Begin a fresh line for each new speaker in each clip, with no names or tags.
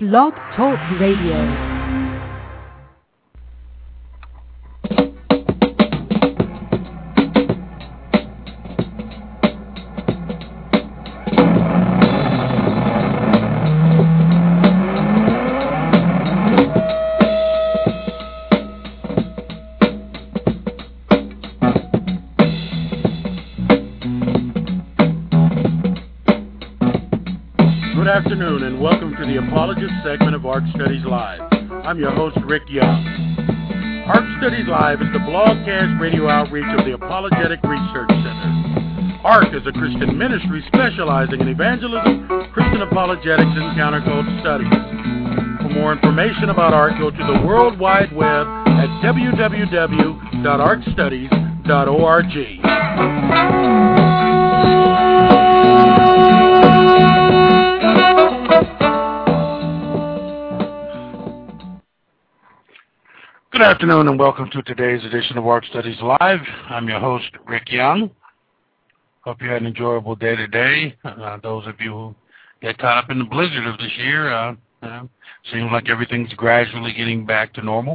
Blog Talk Radio.
Good afternoon and welcome to the Apologist segment of ARC Studies Live. I'm your host, Rick Young. ARC Studies Live is the blogcast radio outreach of the Apologetic Research Center. ARC is a Christian ministry specializing in evangelism, Christian apologetics, and counterculture studies. For more information about ARC, go to the World Wide Web at www.arcstudies.org. Good afternoon and welcome to today's edition of ARC Studies Live. I'm your host, Rick Young. Hope you had an enjoyable day today. Those of you who get caught up in the blizzard of this year, seems like everything's gradually getting back to normal.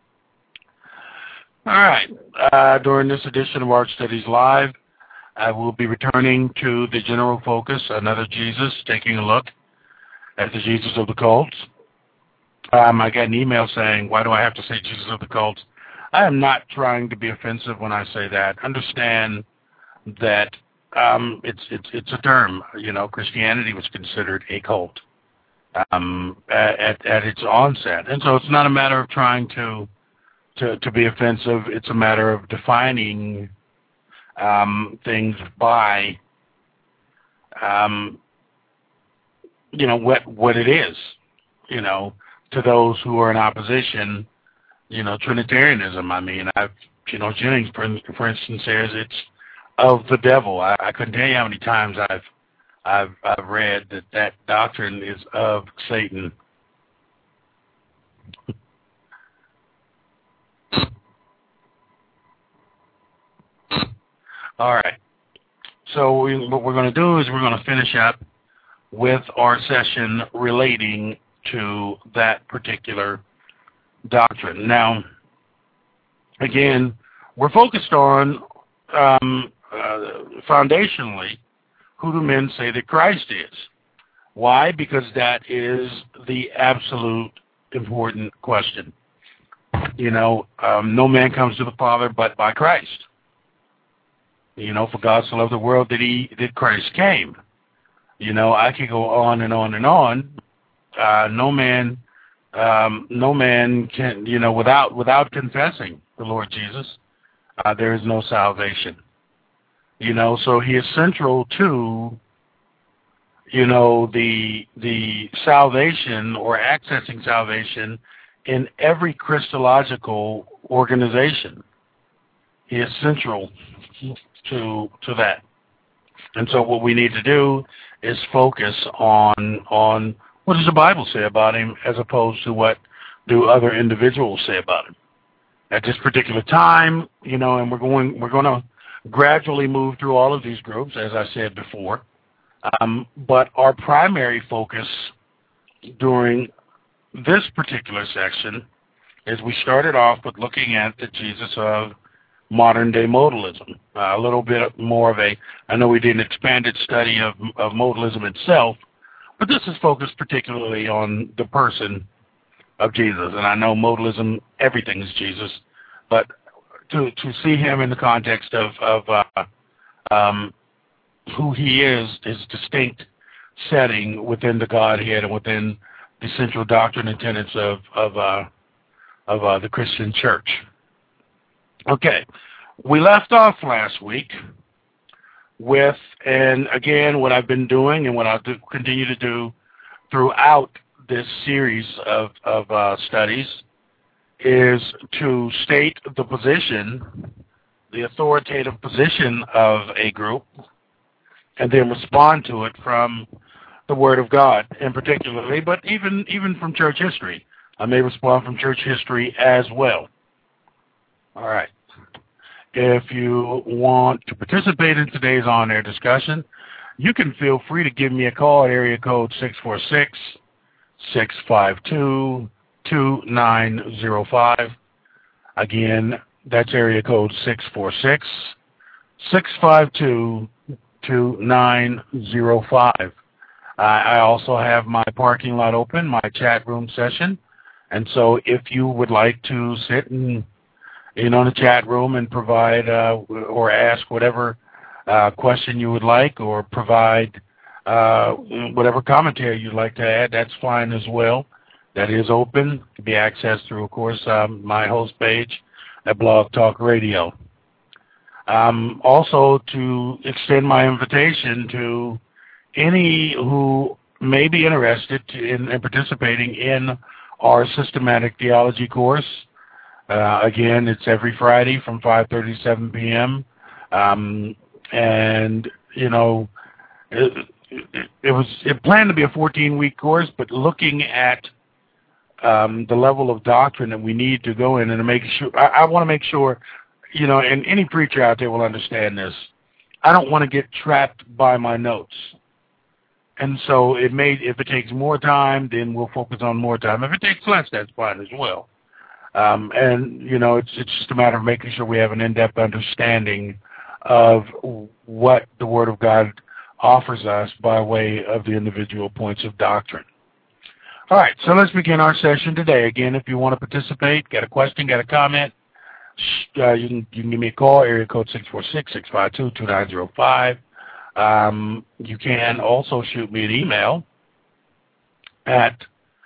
All right. During this edition of ARC Studies Live, I will be returning to the general focus, another Jesus, taking a look at the Jesus of the cults. I got an email saying, why do I have to say Jesus of the cults? I am not trying to be offensive when I say that. Understand that it's a term. You know, Christianity was considered a cult at its onset. And so it's not a matter of trying to be offensive. It's a matter of defining things by, what it is, to those who are in opposition, Trinitarianism. I mean, Jennings, for instance, says it's of the devil. I couldn't tell you how many times I've read that doctrine is of Satan. All right. So what we're going to do is we're going to finish up with our session relating to that particular doctrine. Now, again, we're focused on foundationally, who do men say that Christ is? Why? Because that is the absolute important question. No man comes to the Father but by Christ. For God so loved the world that Christ came. I could go on and on and on. No man can, without confessing the Lord Jesus, there is no salvation. So he is central to, the salvation or accessing salvation in every Christological organization. He is central to that. And so what we need to do is focus on what does the Bible say about him as opposed to what do other individuals say about him? At this particular time, and we're going to gradually move through all of these groups, as I said before. But our primary focus during this particular section is we started off with looking at the Jesus of modern-day modalism. A little bit more of I know we did an expanded study of modalism itself, but this is focused particularly on the person of Jesus. And I know modalism, everything is Jesus, but to see him in the context of who he is, his distinct setting within the Godhead and within the central doctrine and tenets of the Christian church. Okay, we left off last week with, and again, what I've been doing and what I'll continue to do throughout this series of studies is to state the position, the authoritative position of a group, and then respond to it from the Word of God in particularly, but even from church history. I may respond from church history as well. All right. If you want to participate in today's on-air discussion, you can feel free to give me a call at area code 652-2905. Again, that's area code 646-652-2905. I also have my parking lot open, my chat room session. And so if you would like to sit in the chat room and provide or ask whatever question you would like, or provide whatever commentary you'd like to add, that's fine as well. That is open to be accessed through, of course, my host page at Blog Talk Radio. Also, to extend my invitation to any who may be interested in participating in our systematic theology course. Again, it's every Friday from 5:30 to 7 p.m. And it planned to be a 14-week course, but looking at the level of doctrine that we need to go in and to make sure, I want to make sure, and any preacher out there will understand this. I don't want to get trapped by my notes. And so if it takes more time, then we'll focus on more time. If it takes less, that's fine as well. It's just a matter of making sure we have an in-depth understanding of what the Word of God offers us by way of the individual points of doctrine. All right, so let's begin our session today. Again, if you want to participate, got a question, got a comment, you can give me a call, area code 646-652-2905. You can also shoot me an email at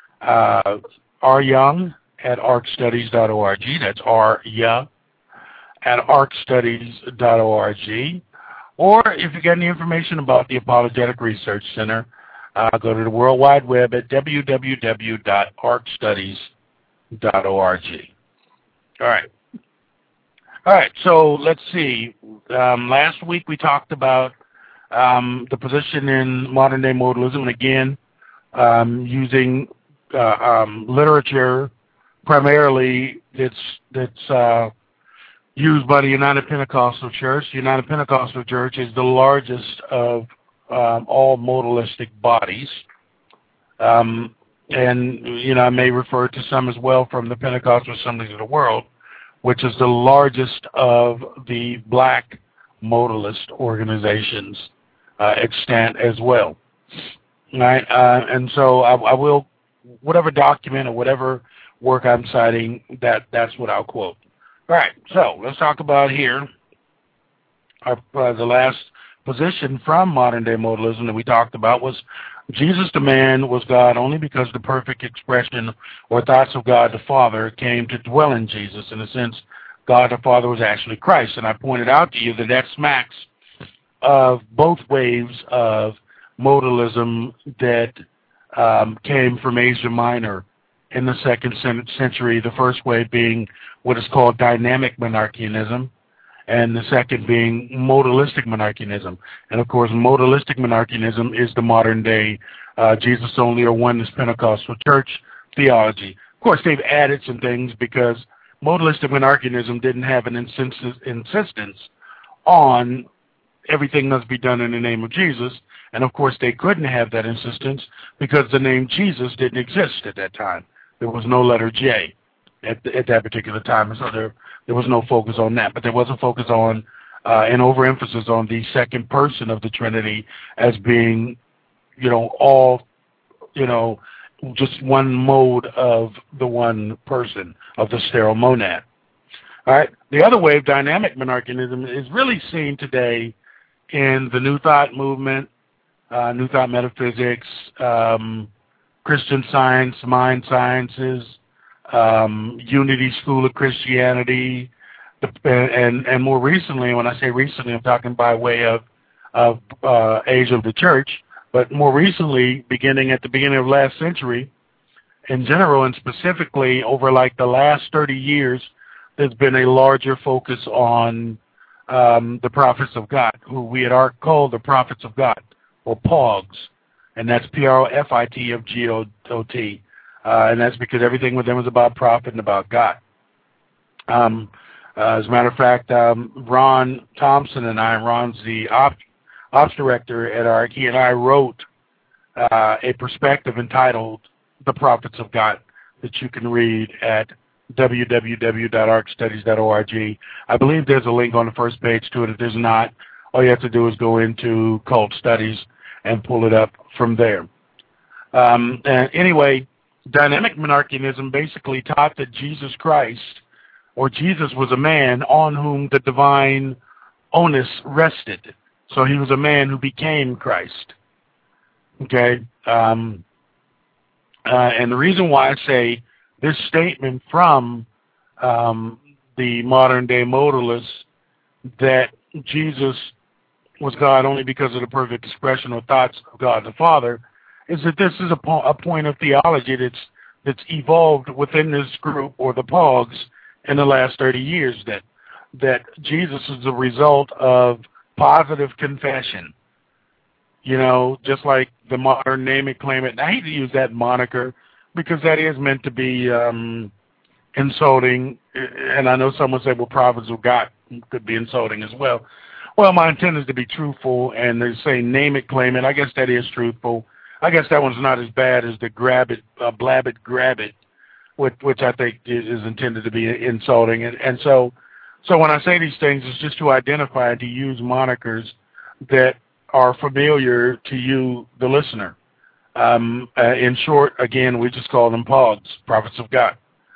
ryoung@arcstudies.org. That's ryoung@arcstudies.org. Or if you got any information about the Apologetic Research Center, go to the World Wide Web at www.arcstudies.org. All right, so let's see. Last week we talked about the position in modern-day modalism, and again, using literature primarily that's used by the United Pentecostal Church. The United Pentecostal Church is the largest of all modalistic bodies. And, I may refer to some as well from the Pentecostal Assemblies of the World, which is the largest of the black modalist organizations extant as well. Right? And so I will, whatever document or whatever work I'm citing, that's what I'll quote. All right, so let's talk about here the last position from modern-day modalism that we talked about was Jesus the man was God only because the perfect expression or thoughts of God the Father came to dwell in Jesus. In a sense, God the Father was actually Christ. And I pointed out to you that smacks of both waves of modalism that came from Asia Minor in the 2nd century, the first wave being what is called dynamic monarchianism, and the second being modalistic monarchianism. And of course, modalistic monarchianism is the modern-day Jesus only or oneness Pentecostal church theology. Of course, they've added some things because modalistic monarchianism didn't have an insistence on everything must be done in the name of Jesus. And of course, they couldn't have that insistence because the name Jesus didn't exist at that time. There was no letter J at that particular time, and so there was no focus on that. But there was a focus on an overemphasis on the second person of the Trinity as being, all, just one mode of the one person of the sterile monad. All right. The other wave, dynamic monarchianism, is really seen today in the New Thought movement, New Thought metaphysics, Christian Science, mind sciences, Unity School of Christianity, and more recently, when I say recently, I'm talking by way of age of the church, but more recently, beginning at the beginning of last century, in general and specifically over like the last 30 years, there's been a larger focus on the prophets of God, who we had called the prophets of God, or POGs, and that's P-R-O-F-I-T of G-O-T, and that's because everything with them is about prophet and about God. As a matter of fact, Ron Thompson and I, Ron's the ops director at ARC, he and I wrote a perspective entitled the prophets of God that you can read at www.arcstudies.org. I believe there's a link on the first page to it. If there's not, all you have to do is go into Cult Studies and pull it up from there. And anyway, dynamic monarchianism basically taught that Jesus Christ, or Jesus, was a man on whom the divine onus rested. So he was a man who became Christ. Okay? And the reason why I say this statement from the modern-day modalists that Jesus was God only because of the perfect expression or thoughts of God the Father is that this is a point of theology that's evolved within this group, or the Pogs, in the last 30 years, that Jesus is the result of positive confession. You know, just like the modern name it, claim it. And I hate to use that moniker because that is meant to be insulting. And I know someone said, well, prophets of God could be insulting as well. Well, my intent is to be truthful, and they say name it, claim it. I guess that is truthful. I guess that one's not as bad as the grab it, blab it, grab it, which I think is intended to be insulting. And so when I say these things, it's just to identify and to use monikers that are familiar to you, the listener. In short, again, we just call them POGs, prophets of God.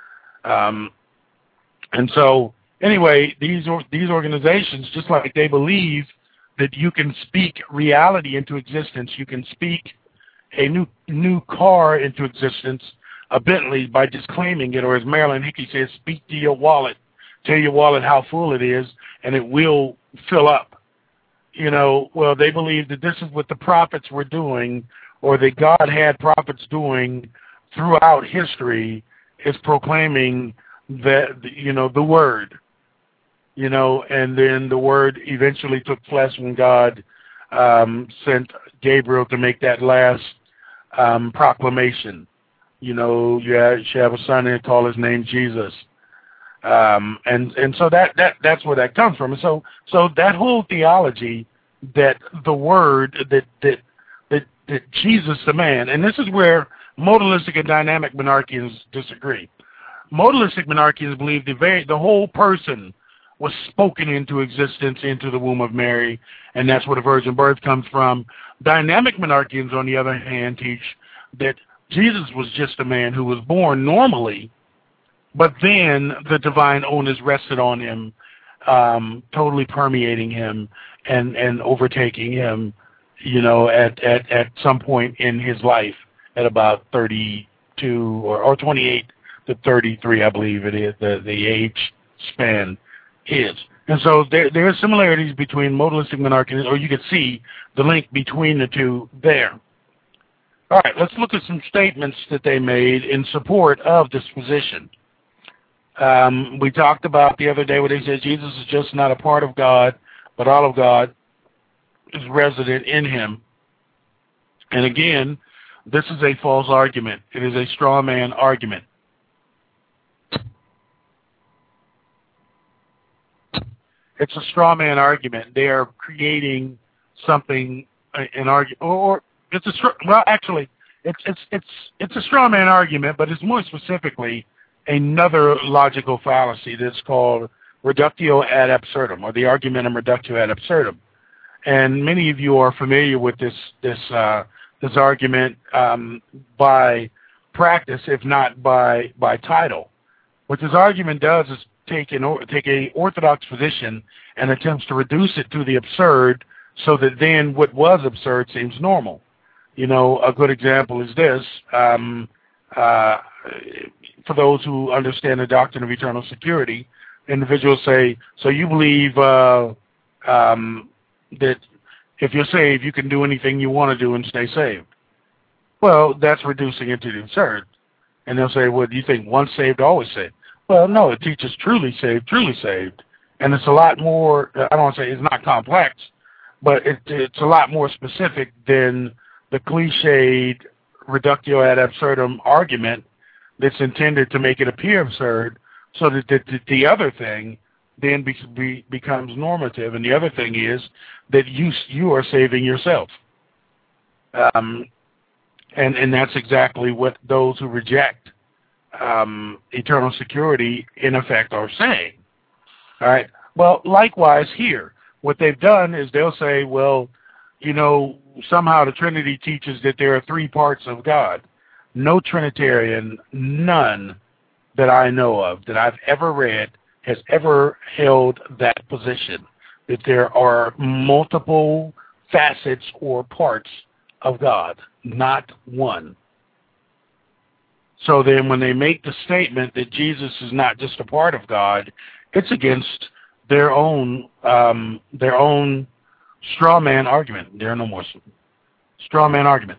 And so, anyway, these organizations, just like they believe that you can speak reality into existence, you can speak a new car into existence, a Bentley, by just claiming it, or as Marilyn Hickey says, speak to your wallet, tell your wallet how full it is, and it will fill up. You know, well, they believe that this is what the prophets were doing, or that God had prophets doing throughout history, is proclaiming that, you know, the Word. You know, and then the Word eventually took flesh when God sent Gabriel to make that last proclamation. You know, you should have a son and call his name Jesus. And so that's where that comes from. And so that whole theology that the Word, that Jesus the man, and this is where modalistic and dynamic monarchians disagree. Modalistic monarchians believe the whole person was spoken into existence into the womb of Mary, and that's where the virgin birth comes from. Dynamic monarchians, on the other hand, teach that Jesus was just a man who was born normally, but then the divine onus rested on him, totally permeating him and overtaking him, you know, at some point in his life at about 32 or 28 to 33, I believe it is, the age span is. And so there are similarities between modalistic monarchianism, or you could see the link between the two there. All right, let's look at some statements that they made in support of this position. We talked about the other day where they said Jesus is just not a part of God, but all of God is resident in him. And again, this is a false argument. It is a straw man argument. It's a straw man argument. They are creating something, an argument, or it's it's a straw man argument, but it's more specifically another logical fallacy that's called reductio ad absurdum, or the argumentum reductio ad absurdum. And many of you are familiar with this argument by practice, if not by title. What this argument does is take a orthodox position and attempts to reduce it to the absurd, so that then what was absurd seems normal. You know, a good example is this. For those who understand the doctrine of eternal security, individuals say, so you believe that if you're saved, you can do anything you want to do and stay saved. Well, that's reducing it to the absurd. And they'll say, well, do you think once saved, always saved? Well, no, it teaches truly saved, truly saved. And it's a lot more, I don't want to say it's not complex, but it's a lot more specific than the cliched reductio ad absurdum argument that's intended to make it appear absurd, so that the other thing then becomes normative. And the other thing is that you are saving yourself. And that's exactly what those who reject eternal security, in effect, are saying. All right. Well, likewise here, what they've done is they'll say, well, somehow the Trinity teaches that there are three parts of God. No Trinitarian, none that I know of, that I've ever read, has ever held that position, that there are multiple facets or parts of God, not one. So then when they make the statement that Jesus is not just a part of God, it's against their own straw man argument. There are no more straw man argument.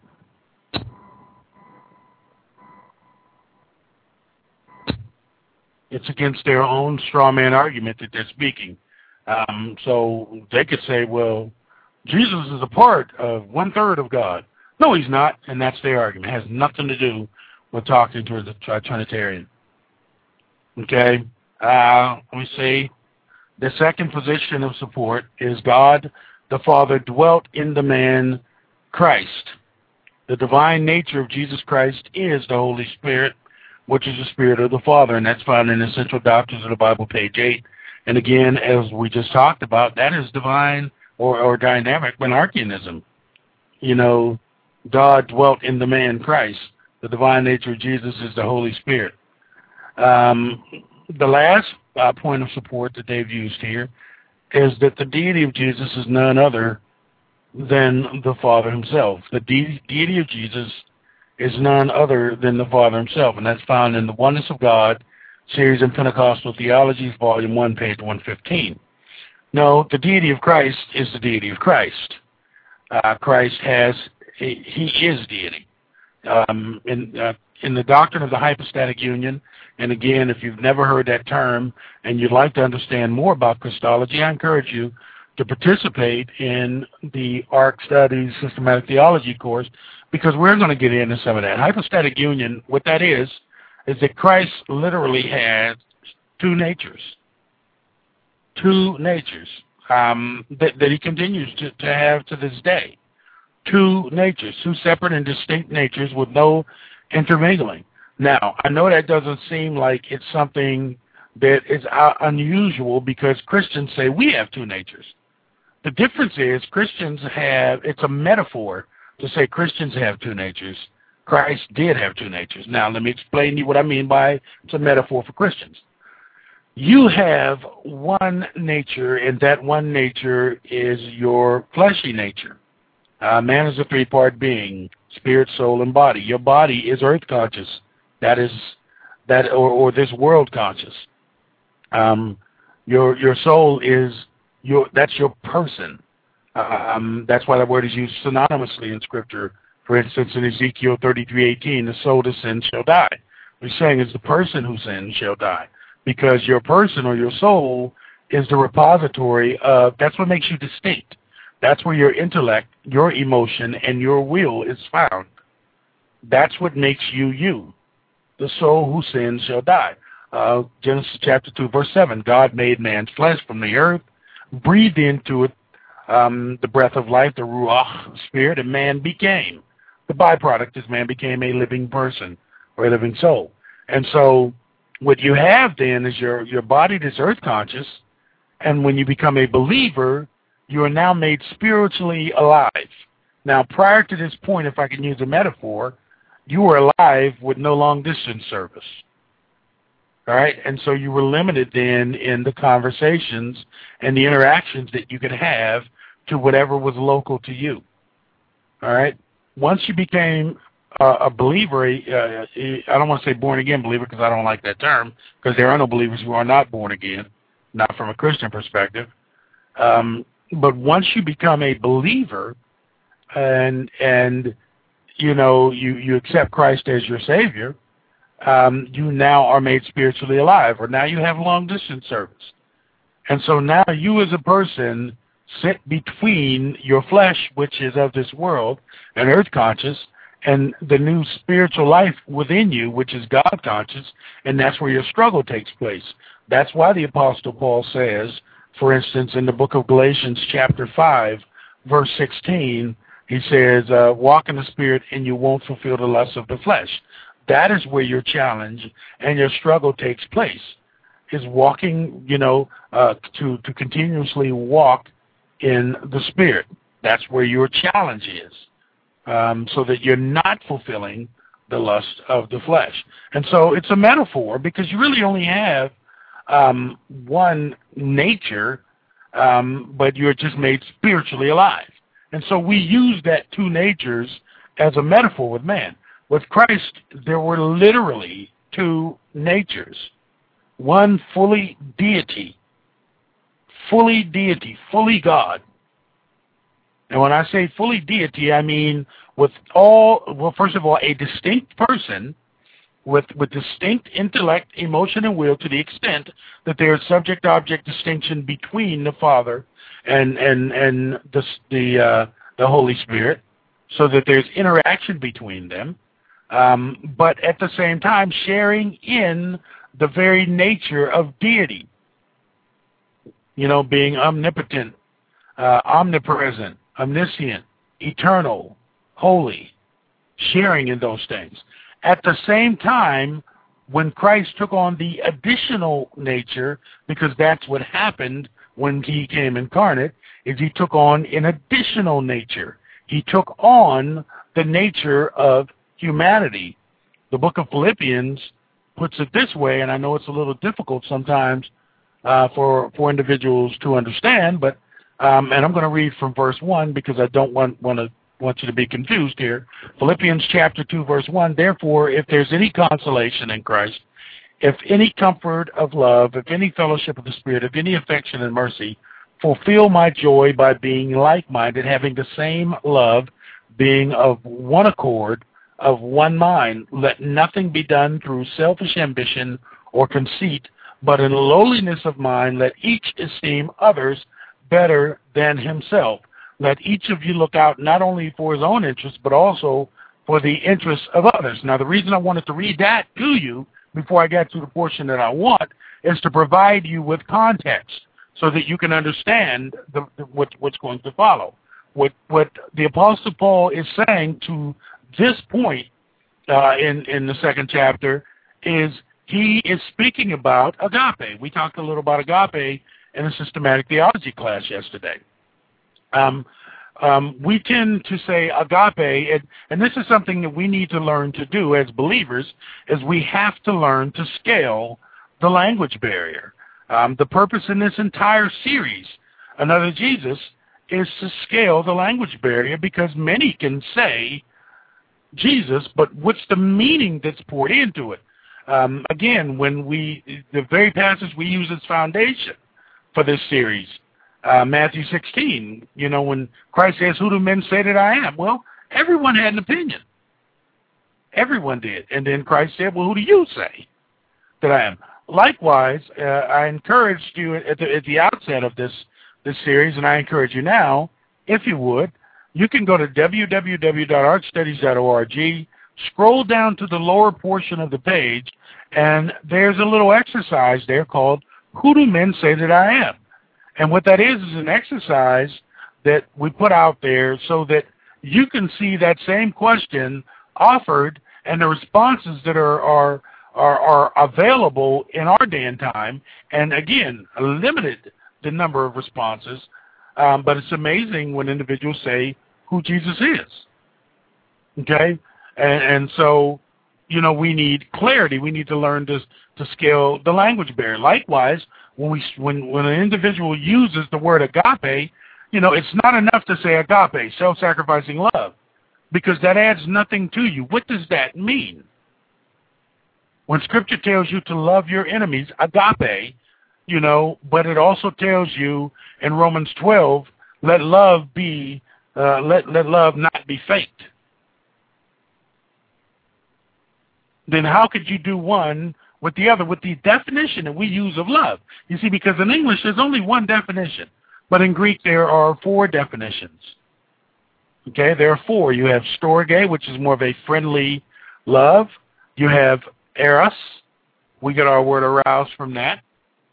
It's against their own straw man argument that they're speaking. So they could say, well, Jesus is a part of 1/3 of God. No, he's not, and that's their argument. It has nothing to do with talking to the Trinitarian. Okay, let me see. The second position of support is God the Father dwelt in the man Christ. The divine nature of Jesus Christ is the Holy Spirit, which is the Spirit of the Father, and that's found in Essential Doctrines of the Bible, page 8. And again, as we just talked about, that is divine or dynamic monarchianism. God dwelt in the man Christ. The divine nature of Jesus is the Holy Spirit. The last point of support that they've used here is that the deity of Jesus is none other than the Father himself. The deity of Jesus is none other than the Father himself, and that's found in the Oneness of God series in Pentecostal Theologies, Volume 1, page 115. No, the deity of Christ is the deity of Christ. He is deity. In the doctrine of the hypostatic union, and again, if you've never heard that term and you'd like to understand more about Christology, I encourage you to participate in the ARC Studies Systematic Theology course, because we're going to get into some of that. Hypostatic union, what that is that Christ literally has two natures. That he continues to have to this day. Two natures, two separate and distinct natures with no intermingling. Now, I know that doesn't seem like it's something that is unusual, because Christians say we have two natures. The difference is it's a metaphor to say Christians have two natures. Christ did have two natures. Now, let me explain to you what I mean by it's a metaphor for Christians. You have one nature, and that one nature is your fleshy nature. Man is a three-part being: spirit, soul, and body. Your body is earth conscious. Or this world conscious. Your soul is that's your person. That's why the word is used synonymously in Scripture. For instance, in Ezekiel 33:18, the soul that sins shall die. What he's saying is the person who sins shall die, because your person or your soul is the repository of. That's what makes you distinct. That's where your intellect, your emotion, and your will is found. That's what makes you you. The soul who sins shall die. Genesis chapter 2, verse 7. God made man's flesh from the earth, breathed into it the breath of life, the Ruach spirit, and man became. The byproduct is man became a living person or a living soul. And so what you have then is your body that's earth conscious, and when you become a believer, you are now made spiritually alive. Now, prior to this point, if I can use a metaphor, you were alive with no long-distance service. All right? And so you were limited then in the conversations and the interactions that you could have to whatever was local to you. All right? Once you became a believer, I don't want to say born-again believer, because I don't like that term, because there are no believers who are not born again, not from a Christian perspective. But once you become a believer and you accept Christ as your Savior, you now are made spiritually alive, or now you have long-distance service. And so now you as a person sit between your flesh, which is of this world and earth conscious, and the new spiritual life within you, which is God conscious, and that's where your struggle takes place. That's why the Apostle Paul says, for instance, in the book of Galatians chapter 5, verse 16, He says, walk in the Spirit and you won't fulfill the lusts of the flesh. That is where your challenge and your struggle takes place, is walking, to continuously walk in the Spirit. That's where your challenge is, so that you're not fulfilling the lust of the flesh. And so it's a metaphor because you really only have one nature, but you're just made spiritually alive. And so we use that two natures as a metaphor with man. With Christ, there were literally two natures. One fully deity, fully God. And when I say fully deity, I mean first of all, a distinct person with distinct intellect, emotion, and will, to the extent that there is subject-object distinction between the Father and the Holy Spirit, so that there's interaction between them, but at the same time sharing in the very nature of deity, being omnipotent, omnipresent, omniscient, eternal, holy, sharing in those things. At the same time, when Christ took on the additional nature, because that's what happened when he came incarnate, is he took on an additional nature. He took on the nature of humanity. The book of Philippians puts it this way, and I know it's a little difficult sometimes for individuals to understand, but and I'm going to read from verse 1 because I don't want you to be confused here. Philippians chapter 2, verse 1, therefore, if there's any consolation in Christ, if any comfort of love, if any fellowship of the Spirit, if any affection and mercy, fulfill my joy by being like-minded, having the same love, being of one accord, of one mind. Let nothing be done through selfish ambition or conceit, but in lowliness of mind let each esteem others better than himself. Let each of you look out not only for his own interests, but also for the interests of others. Now, the reason I wanted to read that to you before I get to the portion that I want is to provide you with context so that you can understand what's going to follow. What the Apostle Paul is saying to this point in the second chapter is he is speaking about agape. We talked a little about agape in a systematic theology class yesterday. We tend to say agape, and this is something that we need to learn to do as believers, is we have to learn to scale the language barrier. The purpose in this entire series, Another Jesus, is to scale the language barrier, because many can say Jesus, but what's the meaning that's poured into it? Again, the very passage we use as foundation for this series, Matthew 16, when Christ says, who do men say that I am? Well, everyone had an opinion. Everyone did. And then Christ said, well, who do you say that I am? Likewise, I encouraged you at the outset of this series, and I encourage you now, if you would, you can go to www.archstudies.org, scroll down to the lower portion of the page, and there's a little exercise there called, who do men say that I am? And what that is an exercise that we put out there so that you can see that same question offered and the responses that are available in our day and time. And again, limited the number of responses, but it's amazing when individuals say who Jesus is. Okay? And so, we need clarity. We need to learn to scale the language barrier. Likewise, when an individual uses the word agape, it's not enough to say agape, self-sacrificing love, because that adds nothing to you. What does that mean? When Scripture tells you to love your enemies, agape, but it also tells you in Romans 12, let love not be faked. Then how could you do one with the other, with the definition that we use of love? You see, because in English there's only one definition, but in Greek there are 4 definitions. Okay, there are 4. You have storge, which is more of a friendly love. You have eros. We get our word aroused from that.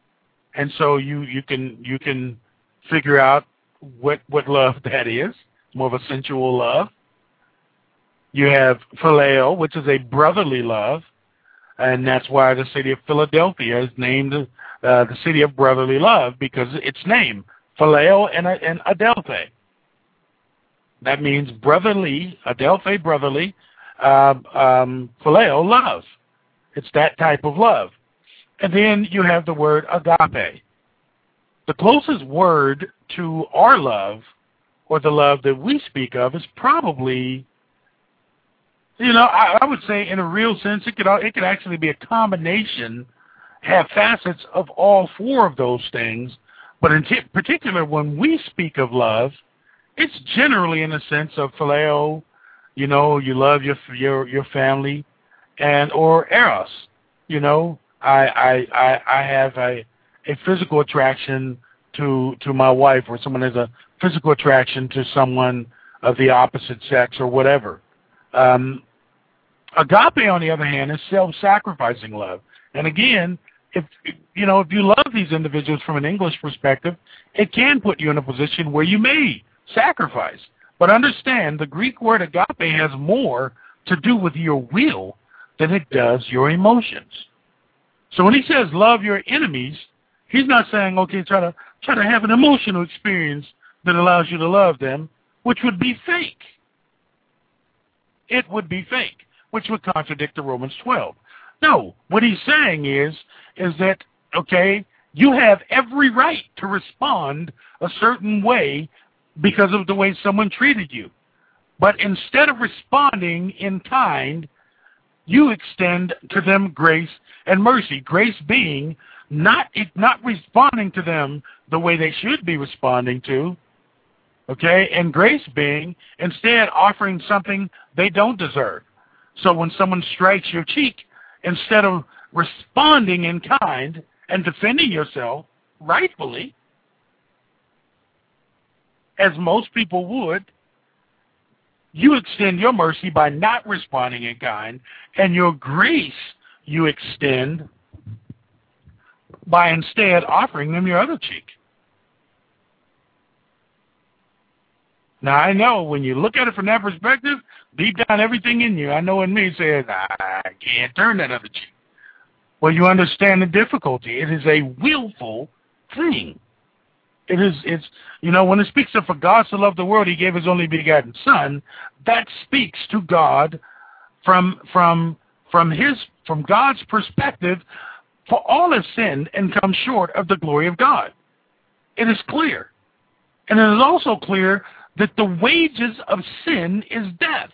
And so you can figure out what love that is. more of a sensual love. You have phileo, which is a brotherly love, and that's why the city of Philadelphia is named the city of brotherly love, because its name, phileo and adelphi. That means brotherly, adelphi, brotherly, phileo, love. It's that type of love. And then you have the word agape. The closest word to our love, or the love that we speak of, is probably, I would say in a real sense, it could actually be a combination, have facets of all four of those things. But in particular, when we speak of love, it's generally in a sense of phileo, you love your family, and or eros, I have a physical attraction to my wife, or someone has a physical attraction to someone of the opposite sex or whatever. Agape, on the other hand, is self-sacrificing love. And again, if you love these individuals from an English perspective, it can put you in a position where you may sacrifice. But understand, the Greek word agape has more to do with your will than it does your emotions. So when he says love your enemies, he's not saying, okay, try to have an emotional experience that allows you to love them, which would be fake. It would be fake, which would contradict the Romans 12. No, what he's saying is that, okay, you have every right to respond a certain way because of the way someone treated you. But instead of responding in kind, you extend to them grace and mercy. Grace being not responding to them the way they should be responding to, okay? And grace being instead offering something they don't deserve. So when someone strikes your cheek, instead of responding in kind and defending yourself rightfully, as most people would, you extend your mercy by not responding in kind, and your grace you extend by instead offering them your other cheek. Now, I know when you look at it from that perspective, deep down everything in you, I know in me, says, I can't turn that other cheek. Well, you understand the difficulty. It is a willful thing. It's when it speaks of for God so loved the world, he gave his only begotten Son, that speaks to God from God's perspective. For all have sinned and come short of the glory of God. It is clear. And it is also clear that the wages of sin is death.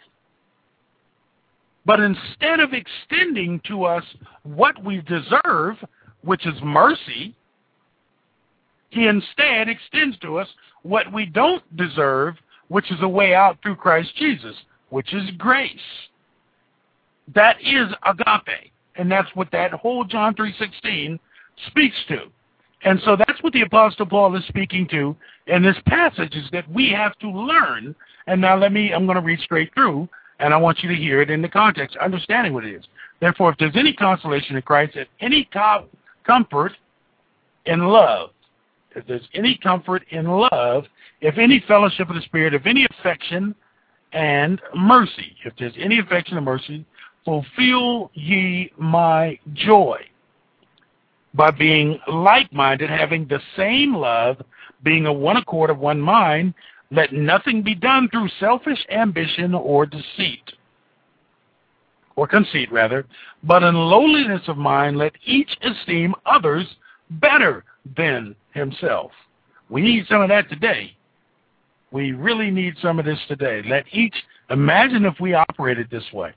But instead of extending to us what we deserve, which is mercy, he instead extends to us what we don't deserve, which is a way out through Christ Jesus, which is grace. That is agape. And that's what that whole John 3:16 speaks to. And so that's what the Apostle Paul is speaking to in this passage, is that we have to learn. And now I'm going to read straight through, and I want you to hear it in the context, understanding what it is. Therefore, if there's any consolation in Christ, if any comfort in love, if there's any comfort in love, if any fellowship of the Spirit, if any affection and mercy, if there's any affection and mercy, fulfill ye my joy by being like-minded, having the same love, being of one accord, of one mind. Let nothing be done through selfish ambition or conceit, but in lowliness of mind let each esteem others better than himself. We need some of that today. We really need some of this today. Imagine if we operated this way.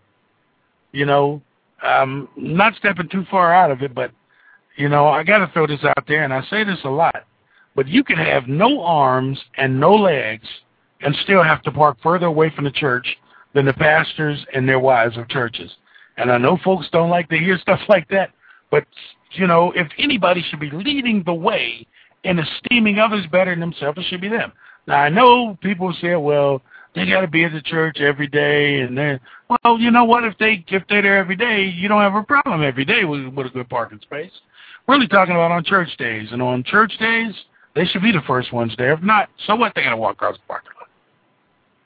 Not stepping too far out of it, but, I got to throw this out there, and I say this a lot, but you can have no arms and no legs and still have to park further away from the church than the pastors and their wives of churches. And I know folks don't like to hear stuff like that, but, if anybody should be leading the way in esteeming others better than themselves, it should be them. Now, I know people say, well, they got to be at the church every day, and then, well, you know what? If they're there every day, you don't have a problem every day with a good parking space. We're really talking about on church days, and on church days, they should be the first ones there. If not, so what? They got to walk across the parking lot.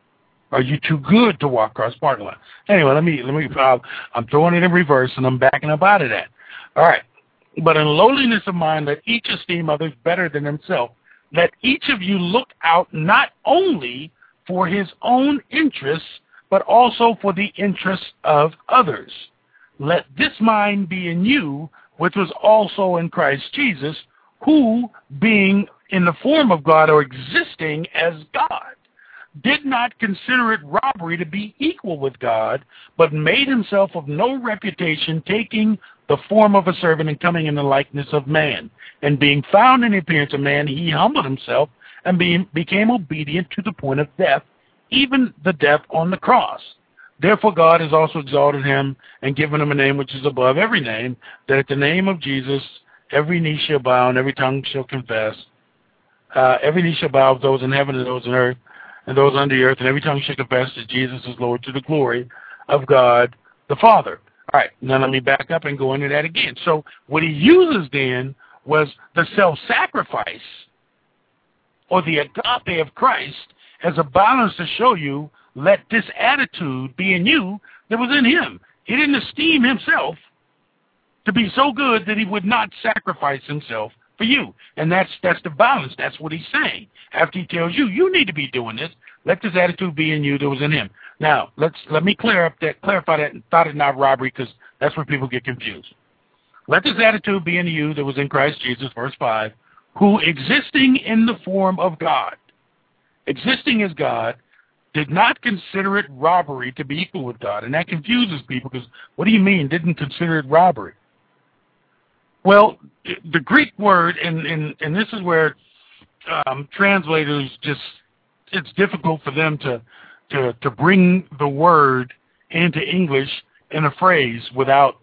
Are you too good to walk across the parking lot? Anyway, I'm throwing it in reverse, and I'm backing up out of that. All right. But in lowliness of mind, let each esteem others better than himself. Let each of you look out not only for his own interests, but also for the interests of others. Let this mind be in you, which was also in Christ Jesus, who, being in the form of God or existing as God, did not consider it robbery to be equal with God, but made himself of no reputation, taking the form of a servant and coming in the likeness of man. And being found in the appearance of man, he humbled himself and became obedient to the point of death, even the death on the cross. Therefore God has also exalted him and given him a name which is above every name, that at the name of Jesus every knee shall bow and every tongue shall confess. Every knee shall bow of those in heaven and those on earth and those under the earth, and every tongue shall confess that Jesus is Lord, to the glory of God the Father. All right, now let me back up and go into that again. So what he uses then was the self-sacrifice or the agape of Christ as a balance to show you, let this attitude be in you that was in him. He didn't esteem himself to be so good that he would not sacrifice himself for you. And that's the balance. That's what he's saying. After he tells you, you need to be doing this, let this attitude be in you that was in him. Now, let me clarify that and thought it not robbery, because that's where people get confused. Let this attitude be in you that was in Christ Jesus, verse 5, who existing in the form of God, existing as God, did not consider it robbery to be equal with God. And that confuses people, because what do you mean, didn't consider it robbery? Well, the Greek word, and this is where translators just, it's difficult for them to bring the word into English in a phrase without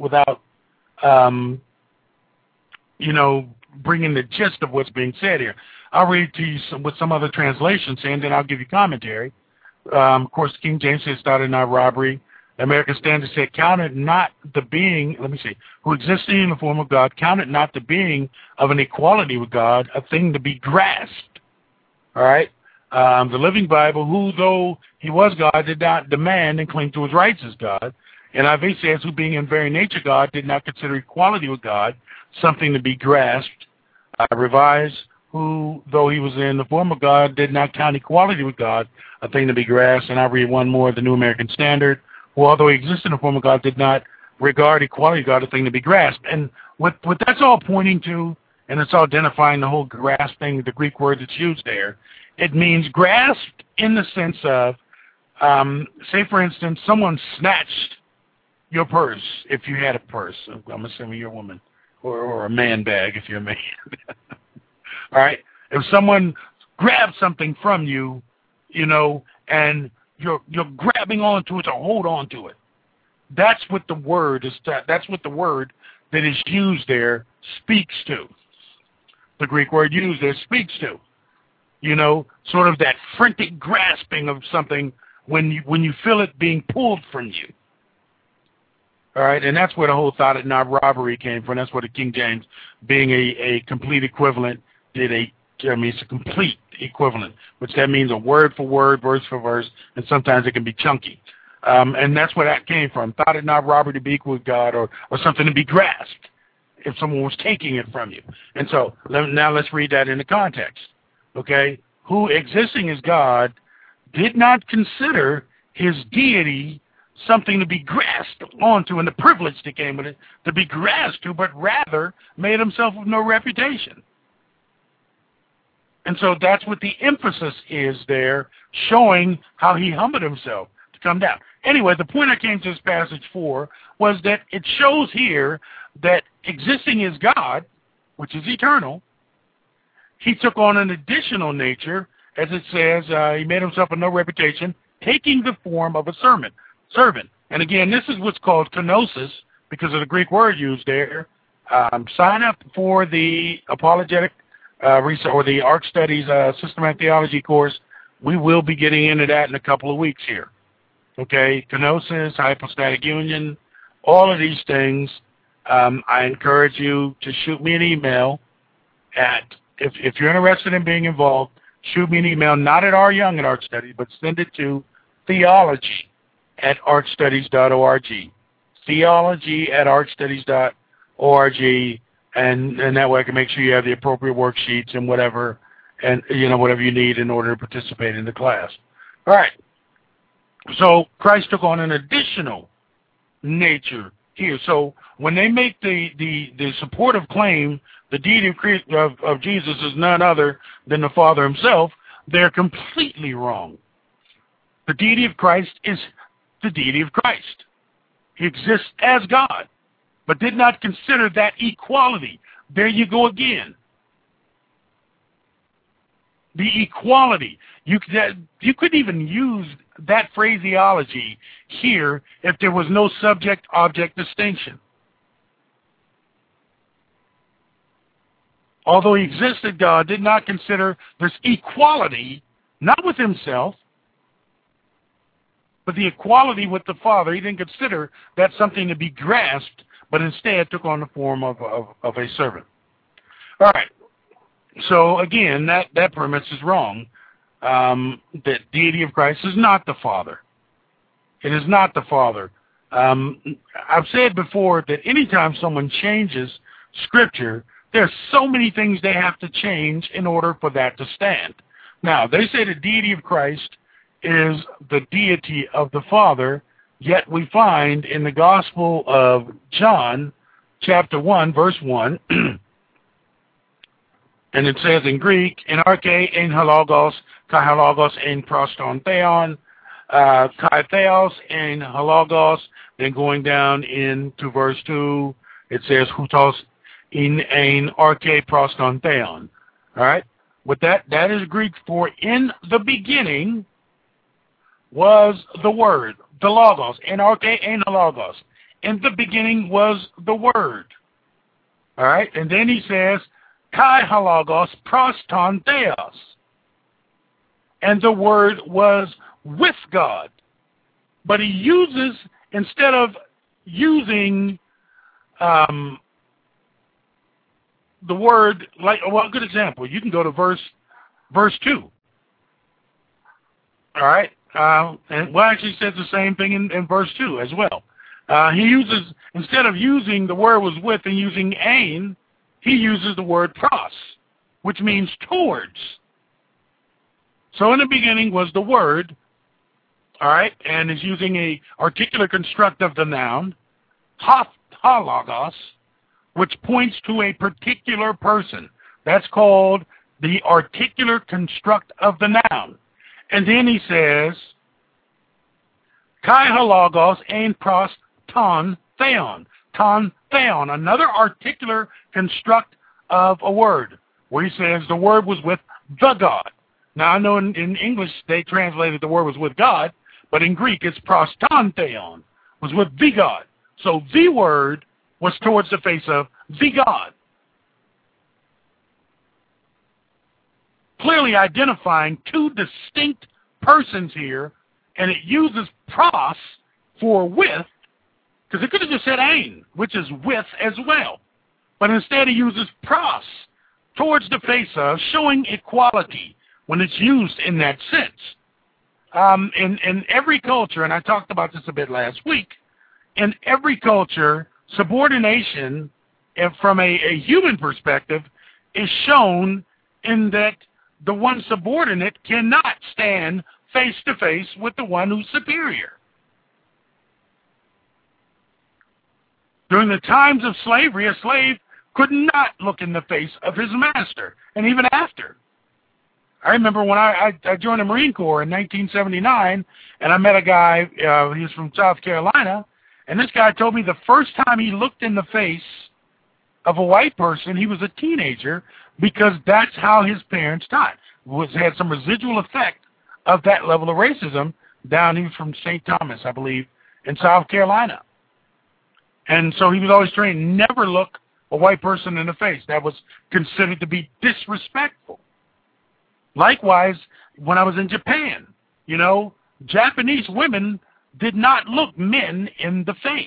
bringing the gist of what's being said here. I'll read it to you with some other translation saying, then I'll give you commentary. Of course, King James says, started not robbery. American Standard said, count it not the being, who existing in the form of God, count it not the being of an equality with God, a thing to be grasped. All right? The Living Bible, who though he was God, did not demand and cling to his rights as God. And NIV says, who being in very nature God, did not consider equality with God something to be grasped. Revised, who though he was in the form of God, did not count equality with God a thing to be grasped. And I'll read one more, the New American Standard, who although he existed in the form of God, did not regard equality with God a thing to be grasped. And what that's all pointing to, and it's all identifying the whole grasp thing, the Greek word that's used there, it means grasped in the sense of, say for instance, someone snatched your purse if you had a purse. I'm assuming you're a woman, or a man bag if you're a man. All right? If someone grabs something from you, and you're grabbing onto it to hold on to it. That's what the word is. That's what the word that is used there speaks to. The Greek word used there speaks to. Sort of that frantic grasping of something when you feel it being pulled from you. All right, and that's where the whole thought of not robbery came from. That's where the King James, being a complete equivalent, it's a complete equivalent, which that means a word for word, verse for verse, and sometimes it can be chunky. And that's where that came from. Thought it not robbery to be equal with God, or something to be grasped if someone was taking it from you. And so now let's read that in the context. Okay? Who existing as God did not consider his deity something to be grasped onto, and the privilege that came with it to be grasped to, but rather made himself of no reputation. And so that's what the emphasis is there, showing how he humbled himself to come down. Anyway, the point I came to this passage for was that it shows here that existing as God, which is eternal, he took on an additional nature, as it says, he made himself of no reputation, taking the form of a servant. And again, this is what's called kenosis, because of the Greek word used there. Sign up for the apologetic or the Ark Studies Systematic Theology course. We will be getting into that in a couple of weeks here. Okay, kenosis, hypostatic union, all of these things. I encourage you to shoot me an email at, if you're interested in being involved, shoot me an email, not at ryoung@arkstudies, but send it to theology at archstudies.org. Theology at archstudies.org, and that way I can make sure you have the appropriate worksheets and whatever, and whatever you need in order to participate in the class. All right. So Christ took on an additional nature here. So when they make the supportive claim, the deity of Jesus is none other than the Father himself, they're completely wrong. The deity of Christ is the deity of Christ. He exists as God, but did not consider that equality. There you go again. The equality. You couldn't even use that phraseology here if there was no subject-object distinction. Although he existed, God did not consider this equality, not with himself, but the equality with the Father. He didn't consider that something to be grasped, but instead took on the form of a servant. All right. So again, that premise is wrong. The deity of Christ is not the Father. It is not the Father. I've said before that anytime someone changes Scripture, there's so many things they have to change in order for that to stand. Now, they say the deity of Christ is the deity of the Father, yet we find in the Gospel of John, chapter 1, verse 1, and it says in Greek, en arche, en halogos, kai halogos, en proston theon, kai theos, en halogos. Then going down into verse 2, it says, hutos, en arche, proston theon. All right? With that is Greek for in the beginning was the Word, the Logos, en arche, en halogos. In the beginning was the Word. All right? And then he says, kai halogos proston theos. And the Word was with God. But he uses, instead of using the word, like, well, a good example, you can go to verse 2. All right? And well, actually says the same thing in verse 2 as well. He uses, instead of using the word was with and using ein, he uses the word pros, which means towards. So in the beginning was the Word, all right, and is using a articular construct of the noun, halogos, which points to a particular person. That's called the articular construct of the noun. And then he says, kai halogos ein pros ton theon. Ton theon, another articular construct of a word, where he says the Word was with the God. Now, I know in English they translated the Word was with God, but in Greek it's proston theon, was with the God. So the Word was towards the face of the God. Clearly identifying two distinct persons here, and it uses pros for with, because it could have just said ein, which is with as well. But instead he uses pros, towards the face of, showing equality when it's used in that sense. In every culture, and I talked about this a bit last week, in every culture, subordination, from a human perspective, is shown in that the one subordinate cannot stand face to face with the one who's superior. During the times of slavery, a slave could not look in the face of his master, and even after. I remember when I joined the Marine Corps in 1979, and I met a guy, he was from South Carolina, and this guy told me the first time he looked in the face of a white person, he was a teenager, because that's how his parents taught. Had some residual effect of that level of racism down, he was from St. Thomas, I believe, in South Carolina. And so he was always trained, never look a white person in the face. That was considered to be disrespectful. Likewise, when I was in Japan, Japanese women did not look men in the face.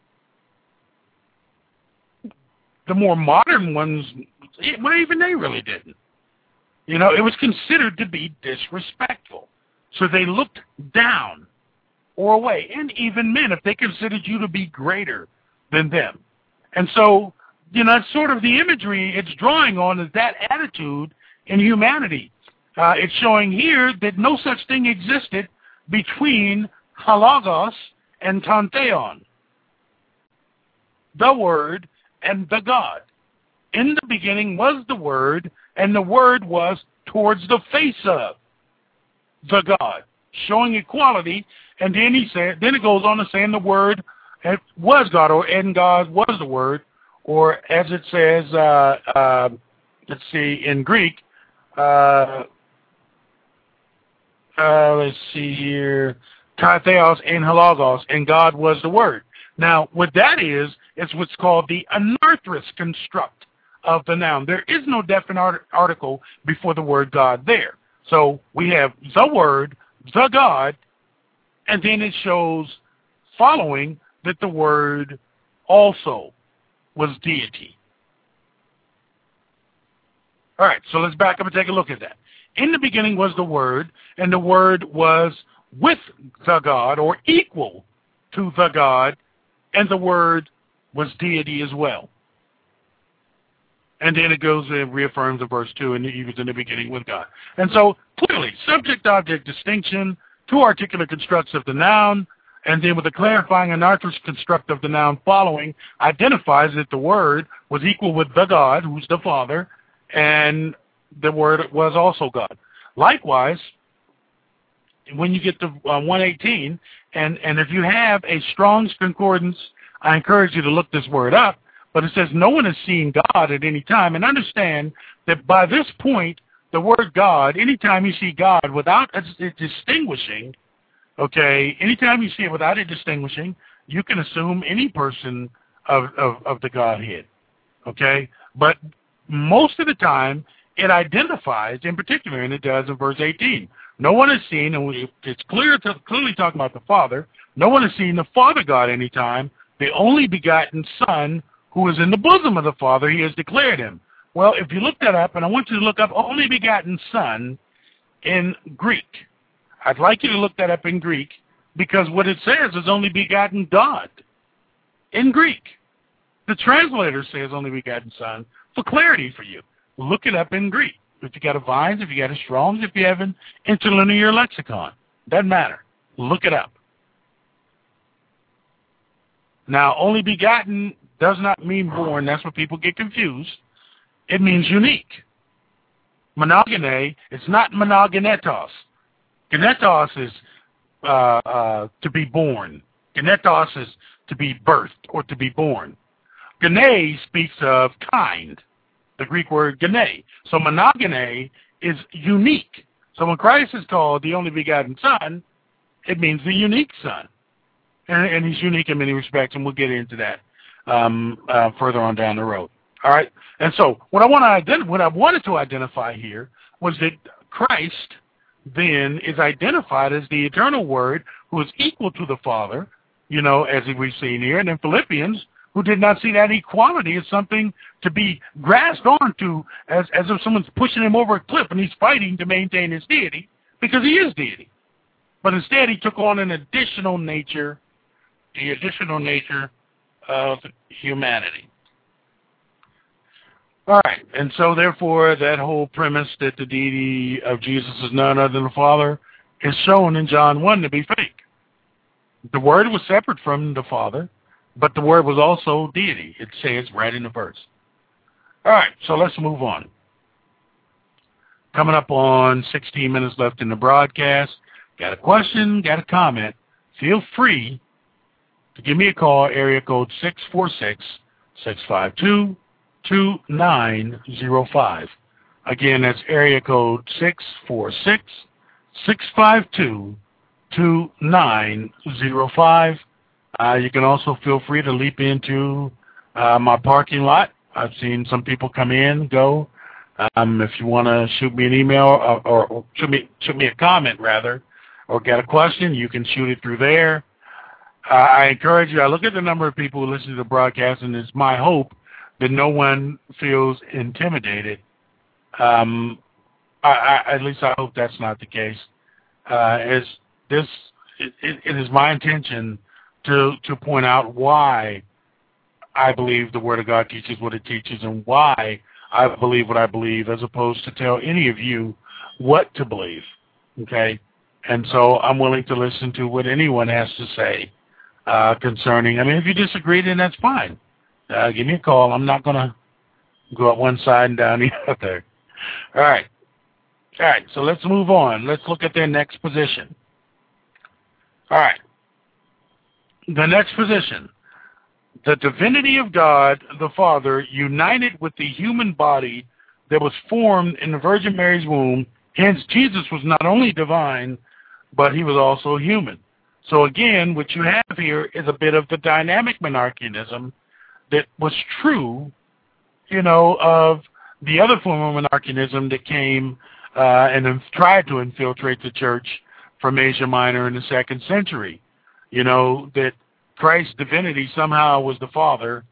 The more modern ones, well, even they really didn't. It was considered to be disrespectful. So they looked down or away, and even men, if they considered you to be greater than them. And so, that's sort of the imagery it's drawing on, is that attitude in humanity. It's showing here that no such thing existed between halagos and tantheon, the Word and the God. In the beginning was the Word, and the Word was towards the face of the God, showing equality. And then then it goes on to say, and the Word was God, and God was the Word, or as it says, let's see, in Greek, let's see here, Theos and halagos, and God was the Word. Now, what that is, it's what's called the anarthrous construct of the noun. There is no definite article before the word God there. So we have the Word, the God, and then it shows following that the Word also was deity. All right, so let's back up and take a look at that. In the beginning was the Word, and the Word was with the God, or equal to the God, and the Word was deity as well. And then it goes and reaffirms in verse 2, and he was in the beginning with God. And so, clearly, subject-object distinction, two articulate constructs of the noun, and then with the clarifying anarthrous construct of the noun following, identifies that the Word was equal with the God, who's the Father, and the Word was also God. Likewise, when you get to 118, and if you have a Strong's Concordance, I encourage you to look this word up, but it says no one has seen God at any time. And understand that by this point, the word God, anytime you see God without it distinguishing, okay, anytime you see it without it distinguishing, you can assume any person of the Godhead, okay? But most of the time, it identifies in particular, and it does in verse 18. No one has seen, and it's clearly talking about the Father, no one has seen the Father God any time, the only begotten Son, who is in the bosom of the Father, he has declared him. Well, if you look that up, and I want you to look up only begotten Son in Greek. I'd like you to look that up in Greek, because what it says is only begotten God in Greek. The translator says only begotten Son for clarity for you. Look it up in Greek. If you got a Vines, if you got a Strong's, if you have an interlinear lexicon. Doesn't matter. Look it up. Now, only begotten does not mean born. That's what people get confused. It means unique. Monogene, it's not monogenetos. Genetos is to be born. Genetos is to be birthed or to be born. Gene speaks of kind, the Greek word gene. So monogene is unique. So when Christ is called the only begotten Son, it means the unique Son. And he's unique in many respects, and we'll get into that further on down the road. All right? And so what I wanted to identify here was that Christ then is identified as the eternal Word who is equal to the Father, as we've seen here. And in Philippians, who did not see that equality as something to be grasped onto as if someone's pushing him over a cliff and he's fighting to maintain his deity, because he is deity. But instead he took on an additional nature, the additional nature of humanity. All right, and so therefore that whole premise that the deity of Jesus is none other than the Father is shown in John 1 to be fake. The Word was separate from the Father, but the Word was also deity. It says right in the verse. All right, so let's move on. Coming up on 16 minutes left in the broadcast. Got a question, got a comment, feel free to give me a call, area code 646-652-2905. Again, that's area code 646-652-2905. You can also feel free to leap into my parking lot. I've seen some people come in, go. If you want to shoot me an email or shoot me a comment, rather, or get a question, you can shoot it through there. I encourage you, I look at the number of people who listen to the broadcast, and it's my hope that no one feels intimidated. At least I hope that's not the case. Is this? It is my intention to point out why I believe the Word of God teaches what it teaches, and why I believe what I believe, as opposed to tell any of you what to believe. Okay, and so I'm willing to listen to what anyone has to say concerning. I mean, if you disagree, then that's fine. Give me a call. I'm not going to go up one side and down the other. All right. All right, so let's move on. Let's look at their next position. All right. The next position. The divinity of God, the Father, united with the human body that was formed in the Virgin Mary's womb. Hence, Jesus was not only divine, but he was also human. So again, what you have here is a bit of the dynamic monarchianism that was true, of the other form of monarchianism that came and then tried to infiltrate the church from Asia Minor in the 2nd century. That Christ's divinity somehow was the Father,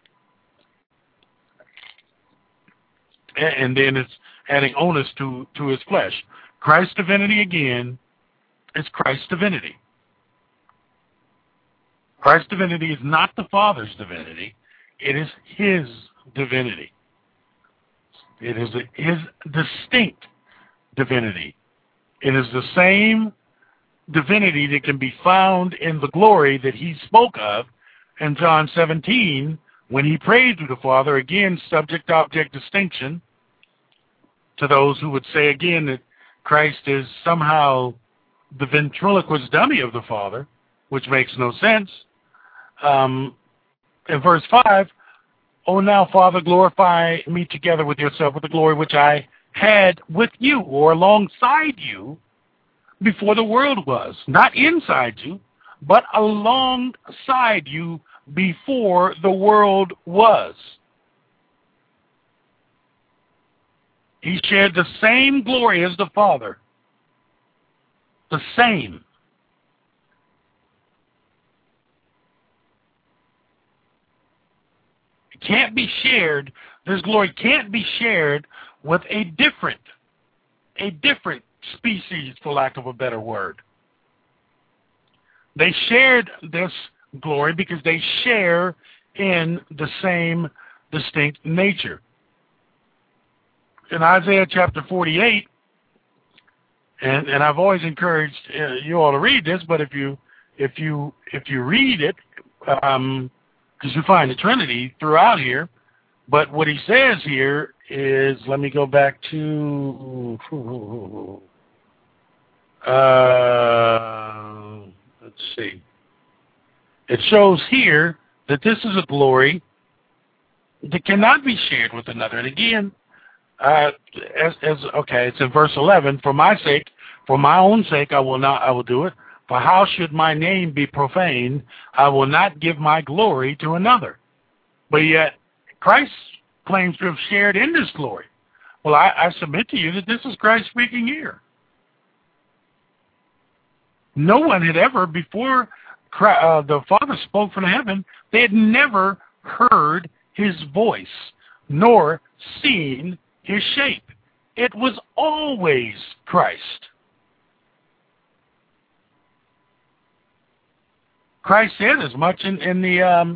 and then it's adding onus to his flesh. Christ's divinity, again, is Christ's divinity. Christ's divinity is not the Father's divinity. It is his divinity. It is his distinct divinity. It is the same divinity that can be found in the glory that he spoke of in John 17 when he prayed to the Father. Again, subject-object distinction to those who would say again that Christ is somehow the ventriloquist dummy of the Father, which makes no sense. In verse 5, "O now, Father, glorify me together with yourself with the glory which I had with you," or alongside you, "before the world was." Not inside you, but alongside you before the world was. He shared the same glory as the Father. The same. It can't be shared. This glory can't be shared with a different species, for lack of a better word. They shared this glory because they share in the same distinct nature. In Isaiah chapter 48, and I've always encouraged you all to read this, but if you read it, because you find the Trinity throughout here, but what he says here is, let me go back to, let's see. It shows here that this is a glory that cannot be shared with another. And again, it's in verse 11. For my own sake, I will do it. For how should my name be profaned? I will not give my glory to another. But yet, Christ claims to have shared in this glory. Well, I submit to you that this is Christ speaking here. No one had ever, before the Father spoke from heaven, they had never heard his voice, nor seen his shape. It was always Christ. Christ said as much in the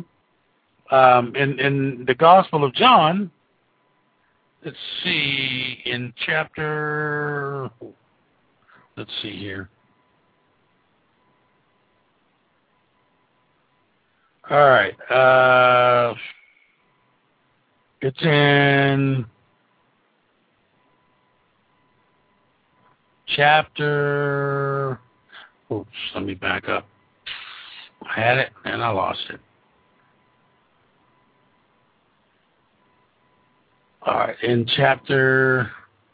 Gospel of John. Let's see, in chapter, let's see here. All right. It's in chapter, oops, let me back up. I had it and I lost it. All right, in chapter,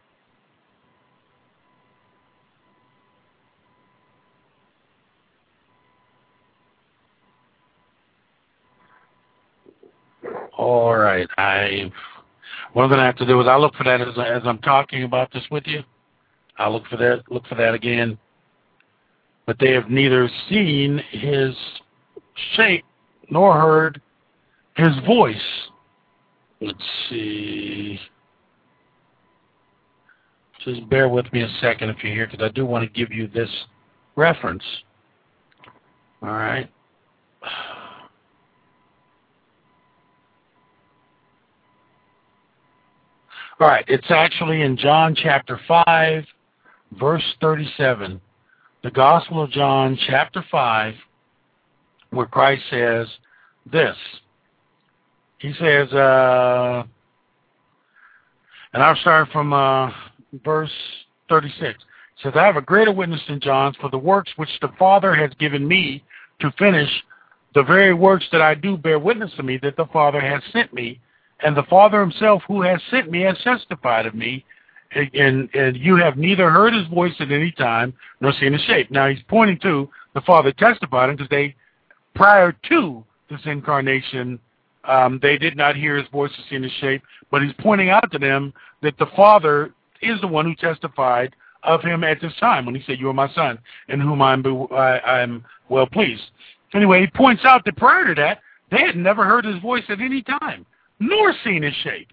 all right, what I'm going to have to do is I'll look for that as I'm talking about this with you. I'll look for that again. But they have neither seen his shape nor heard his voice. Let's see. Just bear with me a second if you're here, because I do want to give you this reference. All right. All right. It's actually in John chapter 5, verse 37. The Gospel of John chapter 5, where Christ says this. He says, and I'll start from verse 36. It says, I have a greater witness than John's, for the works which the Father has given me to finish, the very works that I do bear witness to me that the Father has sent me, and the Father himself who has sent me has testified of me, and you have neither heard his voice at any time nor seen his shape. Now he's pointing to the Father testified him, because they, prior to this incarnation, they did not hear his voice or see his shape, but he's pointing out to them that the Father is the one who testified of him at this time when he said, you are my son, in whom I'm well pleased. Anyway, he points out that prior to that, they had never heard his voice at any time, nor seen his shape.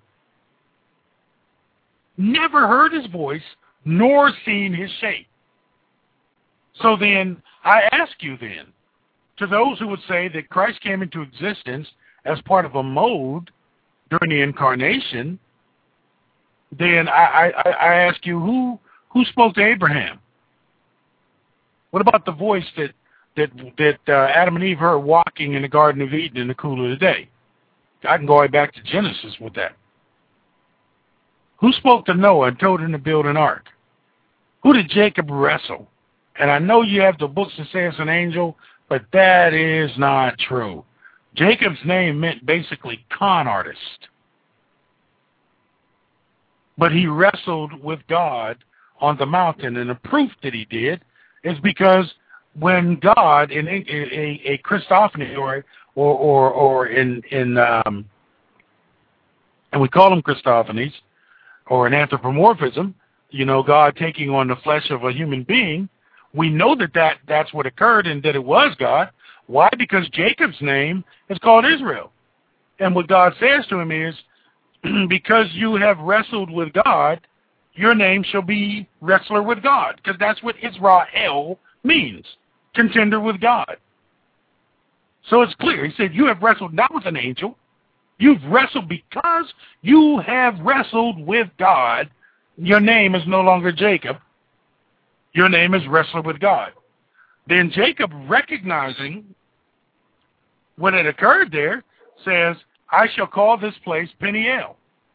Never heard his voice, nor seen his shape. So then, I ask you then, to those who would say that Christ came into existence as part of a mode during the incarnation, then I ask you, who spoke to Abraham? What about the voice that Adam and Eve heard walking in the Garden of Eden in the cool of the day? I can go right back to Genesis with that. Who spoke to Noah and told him to build an ark? Who did Jacob wrestle? And I know you have the books that say it's an angel, but that is not true. Jacob's name meant basically con artist. But he wrestled with God on the mountain, and the proof that he did is because when God, in a Christophany, and we call them Christophanies, or an anthropomorphism, God taking on the flesh of a human being, we know that's what occurred and that it was God. Why? Because Jacob's name is called Israel. And what God says to him is, because you have wrestled with God, your name shall be wrestler with God. Because that's what Israel means, contender with God. So it's clear. He said, you have wrestled not with an angel. You've wrestled because you have wrestled with God. Your name is no longer Jacob. Your name is wrestler with God. Then Jacob, recognizing what had occurred there, says, I shall call this place Peniel.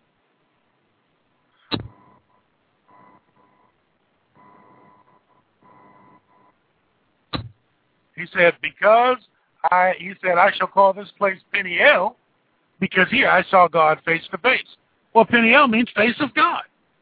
He said, I shall call this place Peniel, because here I saw God face to face. Well, Peniel means face of God.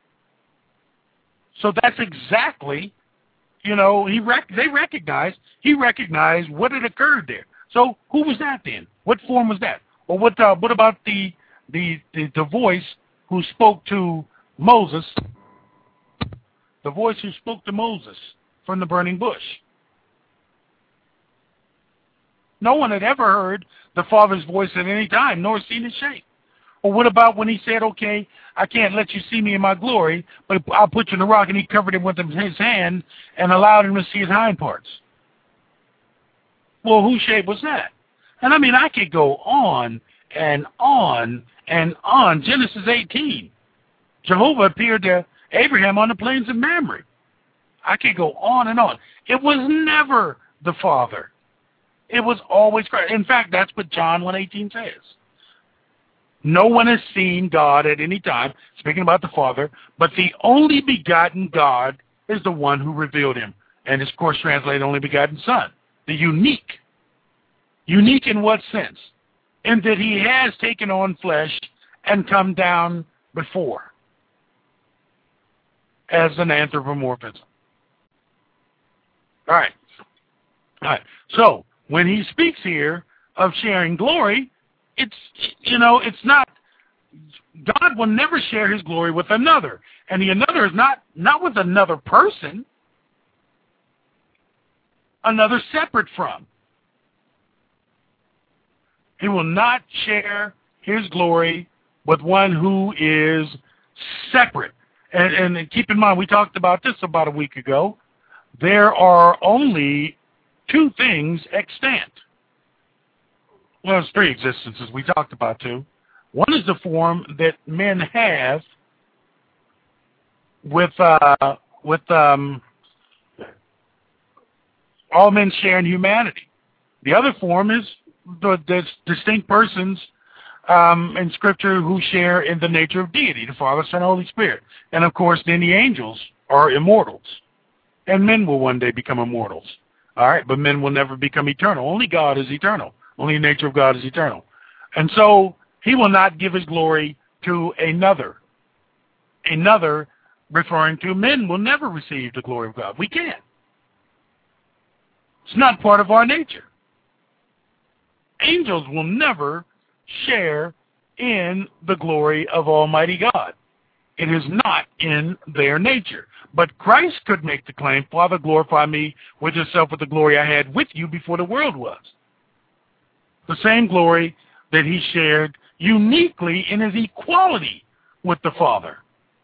So that's exactly, he recognized what had occurred there. So who was that then? What form was that? Or what about the voice who spoke to Moses? The voice who spoke to Moses from the burning bush. No one had ever heard the Father's voice at any time, nor seen his shape. Or what about when he said, okay, I can't let you see me in my glory, but I'll put you in the rock, and he covered him with his hand and allowed him to see his hind parts. Well, whose shape was that? And I could go on and on and on. Genesis 18. Jehovah appeared to Abraham on the plains of Mamre. I could go on and on. It was never the Father. It was always Christ. In fact, that's what John 1:18 says. No one has seen God at any time, speaking about the Father, but the only begotten God is the one who revealed him. And it's, of course, translated only begotten Son. The unique. Unique in what sense? In that he has taken on flesh and come down before as an anthropomorphism. All right. So when he speaks here of sharing glory, it's not, God will never share his glory with another. And the another is not with another person, another separate from. He will not share his glory with one who is separate. And keep in mind, we talked about this about a week ago. There are only two things extant. Well, there's three existences. We talked about two. One is the form that men have with all men share in humanity. The other form is the distinct persons in Scripture who share in the nature of deity, the Father, Son, and Holy Spirit. And, of course, then the angels are immortals. And men will one day become immortals. All right? But men will never become eternal. Only God is eternal. Only the nature of God is eternal. And so he will not give his glory to another. Another, referring to men, will never receive the glory of God. We can't. It's not part of our nature. Angels will never share in the glory of Almighty God. It is not in their nature. But Christ could make the claim, Father, glorify me with yourself with the glory I had with you before the world was. The same glory that he shared uniquely in his equality with the Father.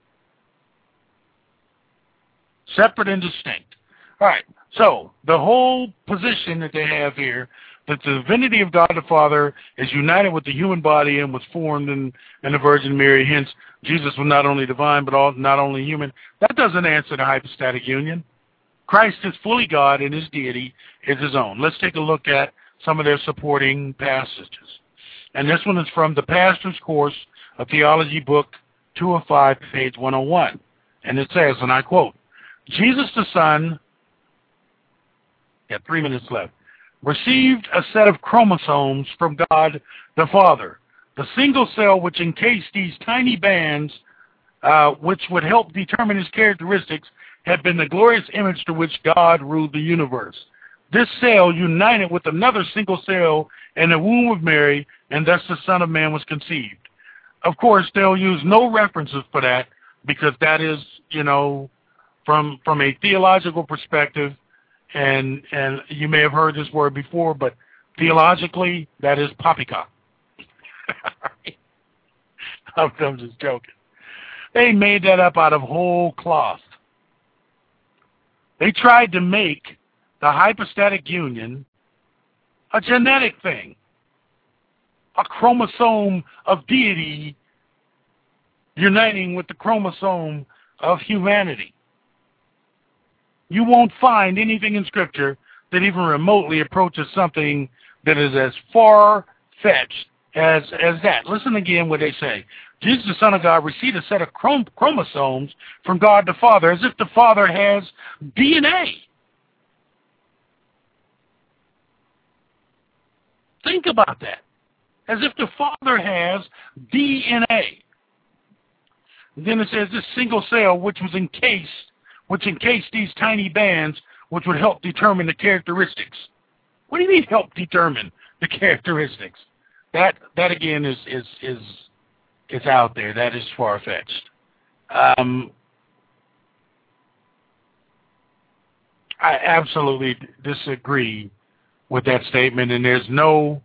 Separate and distinct. All right, so the whole position that they have here, that the divinity of God the Father is united with the human body and was formed in the Virgin Mary, hence Jesus was not only divine but not only human, that doesn't answer the hypostatic union. Christ is fully God and his deity is his own. Let's take a look at some of their supporting passages. And this one is from the Pastor's Course of Theology, book 2 of 5, page 101. And it says, and I quote, Jesus the Son, 3 minutes left, received a set of chromosomes from God the Father, the single cell which encased these tiny bands which would help determine his characteristics had been the glorious image to which God ruled the universe. This cell united with another single cell in the womb of Mary, and thus the Son of Man was conceived. Of course, they'll use no references for that because that is, from a theological perspective, and you may have heard this word before, but theologically, that is poppycock. I'm just joking. They made that up out of whole cloth. They tried to make the hypostatic union a genetic thing, a chromosome of deity uniting with the chromosome of humanity. You won't find anything in Scripture that even remotely approaches something that is as far-fetched as that. Listen again what they say. Jesus, the Son of God, received a set of chromosomes from God the Father, as if the Father has DNA. Think about that. As if the Father has DNA. And then it says this single cell which encased these tiny bands which would help determine the characteristics. What do you mean help determine the characteristics? That again is out there. That is far-fetched. I absolutely disagree with that statement, and there's no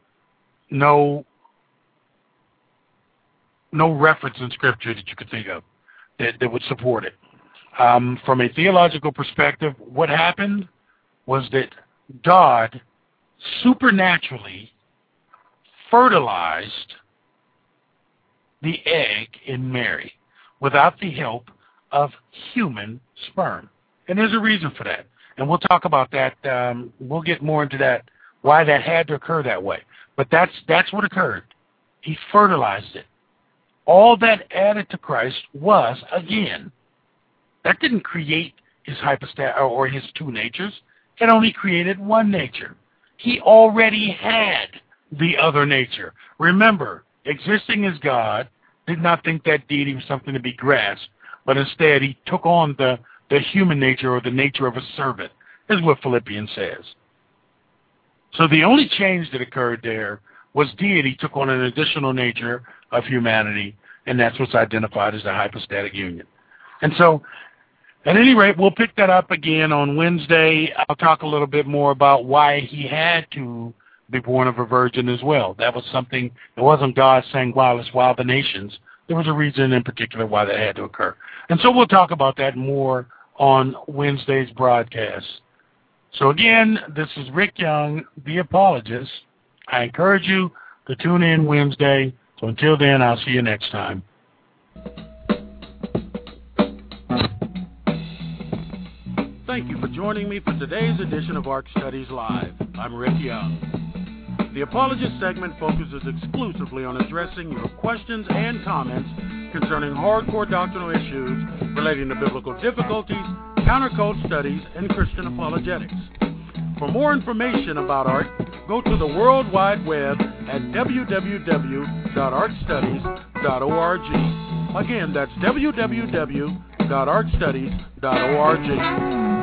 reference in Scripture that you could think of that would support it. From a theological perspective, what happened was that God supernaturally fertilized the egg in Mary without the help of human sperm. And there's a reason for that. And we'll talk about that. We'll get more into that, why that had to occur that way. But that's what occurred. He fertilized it. All that added to Christ was, again, that didn't create his hypostatic or his two natures. It only created one nature. He already had the other nature. Remember, existing as God, did not think that deity was something to be grasped, but instead he took on the human nature or the nature of a servant, is what Philippians says. So the only change that occurred there was deity took on an additional nature of humanity, and that's what's identified as the hypostatic union. And so, at any rate, we'll pick that up again on Wednesday. I'll talk a little bit more about why he had to be born of a virgin as well. That was something, it wasn't God saying, wow, let's wow the nations. there was a reason in particular why that had to occur. And so we'll talk about that more on Wednesday's broadcast. So again, this is Rick Young, the apologist. I encourage you to tune in Wednesday. So until then, I'll see you next time. Thank you for joining me for today's edition of ARC Studies Live. I'm Rick Young. The Apologist segment focuses exclusively on addressing your questions and comments concerning hardcore doctrinal issues relating to biblical difficulties, countercult studies, and Christian apologetics. For more information about ARC, go to the World Wide Web at www.arcstudies.org. Again, that's www.arcstudies.org.